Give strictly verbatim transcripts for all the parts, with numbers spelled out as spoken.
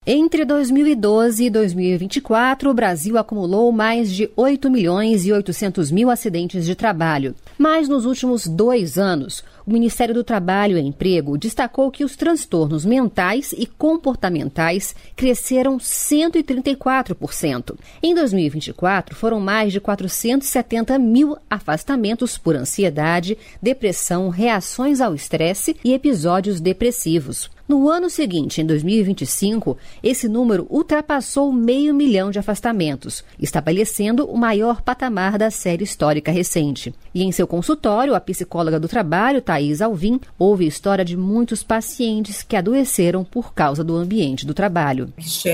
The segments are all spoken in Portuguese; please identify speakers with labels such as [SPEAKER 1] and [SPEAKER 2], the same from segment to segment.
[SPEAKER 1] Entre dois mil e doze e dois mil e vinte e quatro, o Brasil acumulou mais de oito milhões e oitocentos mil acidentes de trabalho. Mas nos últimos dois anos, o Ministério do Trabalho e Emprego destacou que os transtornos mentais e comportamentais cresceram cento e trinta e quatro por cento. Em dois mil e vinte e quatro, foram mais de quatrocentos e setenta mil afastamentos por ansiedade, depressão, reações ao estresse e episódios depressivos. No ano seguinte, em dois mil e vinte e cinco, esse número ultrapassou meio milhão de afastamentos, estabelecendo o maior patamar da série histórica recente. E em seu consultório, a psicóloga do trabalho, Thaís Alvim, ouve a história de muitos pacientes que adoeceram por causa do ambiente do trabalho.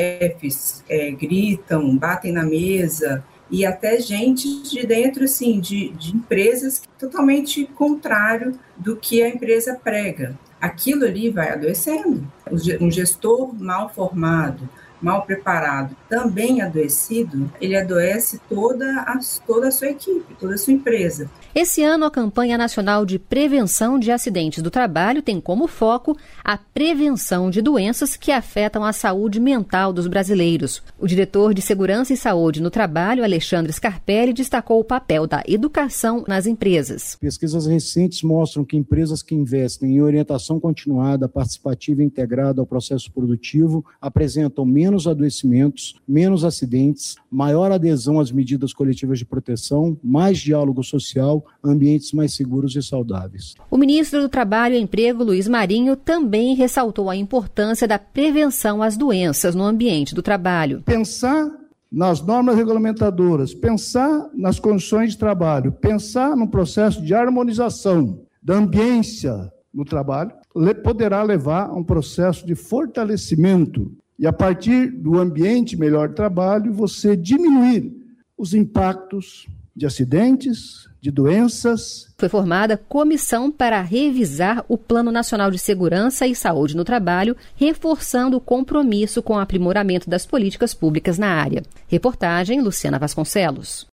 [SPEAKER 2] Chefes é, gritam, batem na mesa, e até gente de dentro, assim, de, de empresas totalmente contrário do que a empresa prega. Aquilo ali vai adoecendo. Um gestor mal formado, mal preparado, também adoecido, ele adoece toda a, toda a sua equipe, toda a sua empresa.
[SPEAKER 1] Esse ano, a campanha nacional de prevenção de acidentes do trabalho tem como foco a prevenção de doenças que afetam a saúde mental dos brasileiros. O diretor de Segurança e Saúde no Trabalho, Alexandre Scarpelli, destacou o papel da educação nas empresas.
[SPEAKER 3] Pesquisas recentes mostram que empresas que investem em orientação continuada, participativa e integrada ao processo produtivo apresentam menos adoecimentos, menos acidentes, maior adesão às medidas coletivas de proteção, mais diálogo social, ambientes mais seguros e saudáveis.
[SPEAKER 1] O ministro do Trabalho e Emprego, Luiz Marinho, também ressaltou a importância da prevenção às doenças no ambiente do trabalho.
[SPEAKER 4] Pensar nas normas regulamentadoras, pensar nas condições de trabalho, pensar no processo de harmonização da ambiência no trabalho, poderá levar a um processo de fortalecimento e, a partir do ambiente melhor de trabalho, você diminuir os impactos de acidentes, de doenças.
[SPEAKER 1] Foi formada comissão para revisar o Plano Nacional de Segurança e Saúde no Trabalho, reforçando o compromisso com o aprimoramento das políticas públicas na área. Reportagem Luciana Vasconcelos.